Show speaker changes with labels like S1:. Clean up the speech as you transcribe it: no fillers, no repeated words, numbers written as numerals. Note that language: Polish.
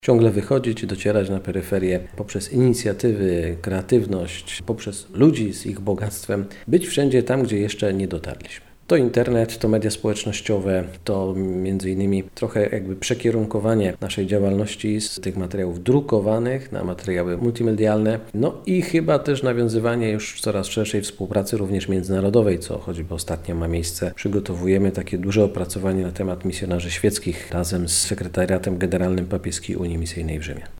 S1: ciągle wychodzić, docierać na peryferię poprzez inicjatywy, kreatywność, poprzez ludzi z ich bogactwem, być wszędzie tam, gdzie jeszcze nie dotarliśmy. To internet, to media społecznościowe, to między innymi trochę przekierunkowanie naszej działalności z tych materiałów drukowanych na materiały multimedialne, no i chyba też nawiązywanie już coraz szerszej współpracy również międzynarodowej, co choćby ostatnio ma miejsce. Przygotowujemy takie duże opracowanie na temat misjonarzy świeckich razem z Sekretariatem Generalnym Papieskiej Unii Misyjnej w Rzymie.